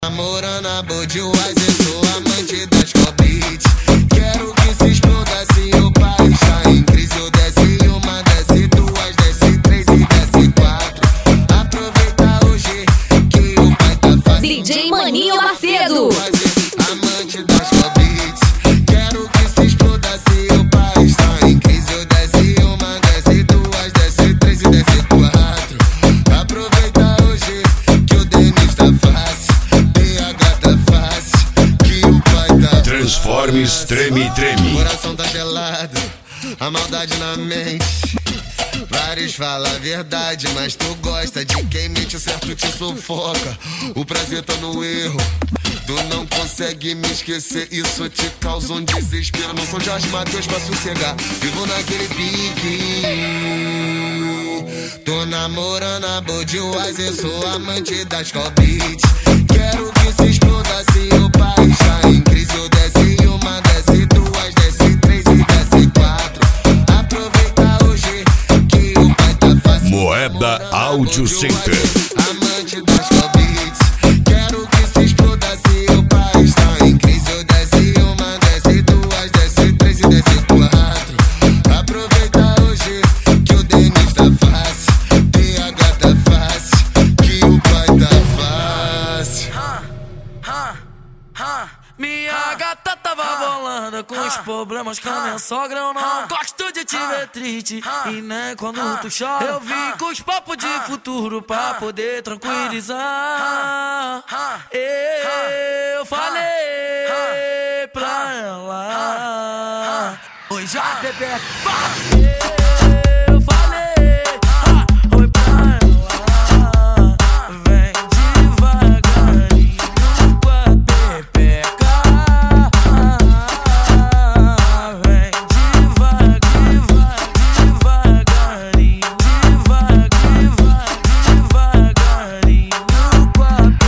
Namorando a Budweiser, sou amante das Cobits. Quero que se exploda se o país tá em crise. Eu desce uma, desce duas, desce três e desce quatro. Aproveita hoje que o pai tá fazendo. DJ Maninho Macedo, amante das Cobits. Quero que se exploda se o país tá em crise. Eu desce uma, desce duas, desce três e desce quatro. Aproveita hoje que o Denis tá fácil. Transformes, treme, treme. O coração tá gelado, a maldade na mente. Vários falam a verdade, mas tu gosta de quem mente, o certo te sufoca. O prazer tá no erro, tu não consegue me esquecer. Isso te causa um desespero. Não sou Jorge Mateus pra sossegar, vivo naquele pique. Tô namorando a Budweiser, sou amante das Cobits. Quero que se exploda se o país tá em crise. Eu desce uma, desce duas, desce três e desce quatro. Aproveita hoje que o pai tá fácil. Moeda Audio Center. Amante das Cobits. Quero que se exploda se o país tá em crise. Eu desce uma, desce duas, desce três e desce quatro. Aproveita hoje que o Denis tá fácil. TH tá fácil, que o pai tá fácil. Minha gata tava bolando com os problemas com a minha sogra. Eu não gosto de te ver triste e nem quando tu chora. Eu vim com os papos de futuro pra poder tranquilizar. Eu falei pra ela: oi, já, bebê, eu falei oi pra ela. Vem devagarinho com a pepeca. Vem devagarinho com a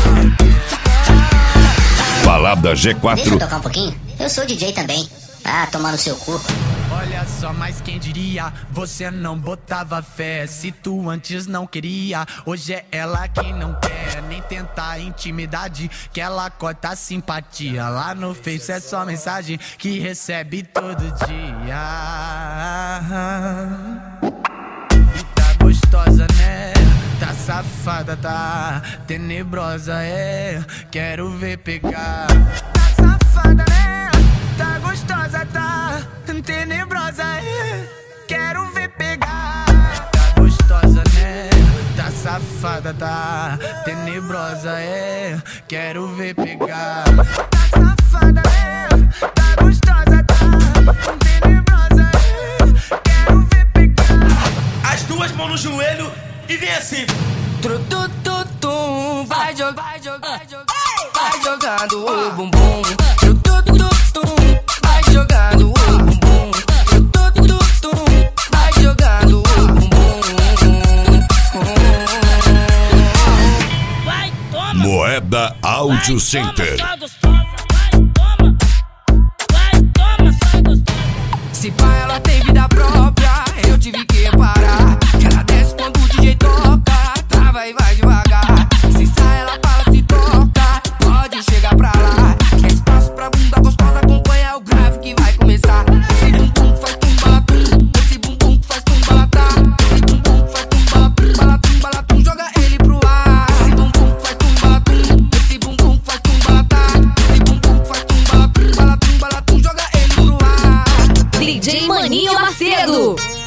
pepeca. Balada G4. Deixa eu tocar um pouquinho? Eu sou DJ também. Ah, tomar no seu cu. Olha só, mas quem diria, você não botava fé. Se tu antes não queria, hoje é ela que não quer nem tentar intimidade, que ela corta a simpatia. Lá no Face é só mensagem que recebe todo dia. E tá gostosa, né? Tá safada, tá tenebrosa, é. Quero ver pegar. Tá safada, né? Tá gostosa, tá tenebrosa, é. Quero ver pegar. Tá gostosa, né? Tá safada, tá tenebrosa, é. Quero ver pegar. Tá safada, né? Tá gostosa, tá tenebrosa, é. Quero ver pegar. As duas mãos no joelho e vem assim. Trutututum, vai jogando, vai jogando o bumbum. Trutututum, vai jogando o bumbum. Trutututum, vai jogando o bumbum. Vai, toma. Moeda Audio Center. Vai, toma, só gostosa. Se pá, ela tem vida própria, eu tive que parar. Que ela desce quando o DJ toca, trava e vai devagar. Se sai, ela fala, se toca, pode chegar pra lá. Quer espaço pra bunda gostosa, acompanha o grave que vai começar. Esse bumbum faz tum-balatum, esse bumbum faz tum-balatá. Esse bumbum faz tum-balatum, balatum, balatum, joga ele pro ar. Esse bumbum faz tum-balatum, esse bumbum faz tum-balatá. Esse bumbum faz tum-balatum, balatum, balatum, joga ele pro ar. DJ Maninho Macedo.